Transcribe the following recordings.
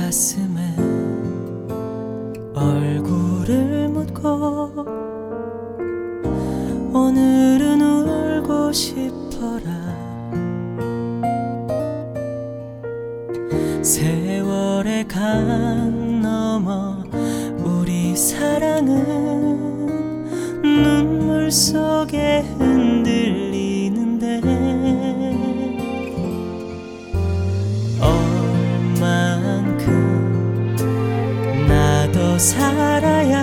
가슴에 얼굴을 묻고 오늘은 울고 싶어라. 세월의 강 넘어 우리 사랑은 눈물 속에 흔들리는데 얼만큼 나도 살아야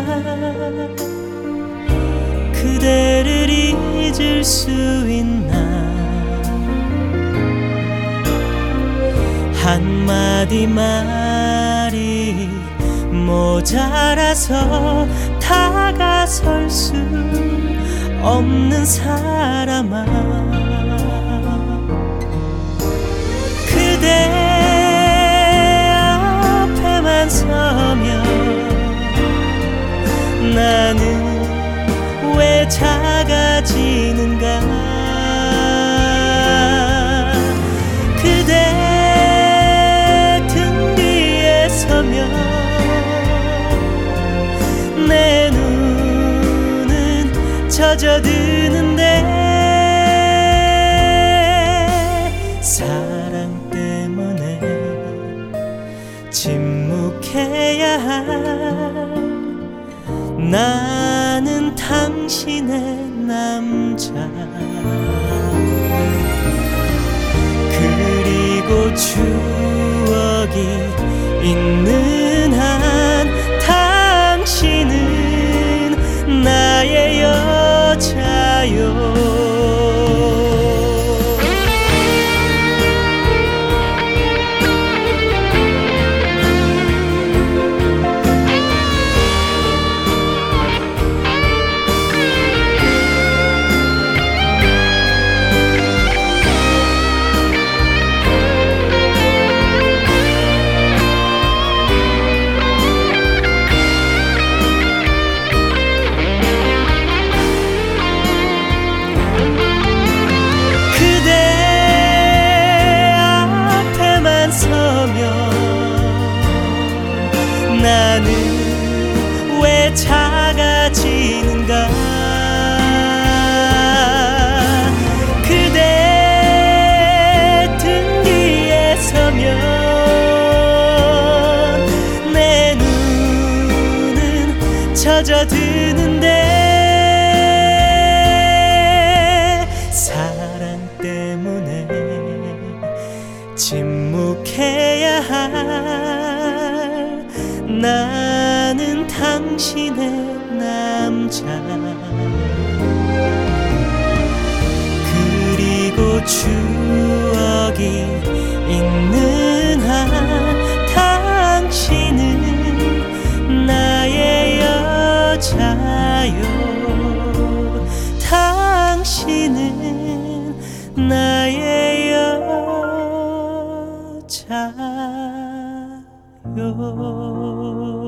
그대를 잊을 수 있나. 한마디 말이 모자라서 다가설 수 없는 사람아, 그대 앞에만 서면 나는 왜 작아지는가. 그대 등 뒤에 서면 내 눈은 젖어드는데 사랑 때문에 침묵해야 할 나는 당신의 남자. 그리고 추억이 있는 한 당신은 나의 여자요. 나는 왜 작아지는가. 그대 등 뒤에 서면 내 눈은 젖어드는데 사랑 때문에 침묵해야 할 나는 당신의 남자. 그리고 추억이 있는 한 당신은 나의 여자요. 당신은 나의 여자요.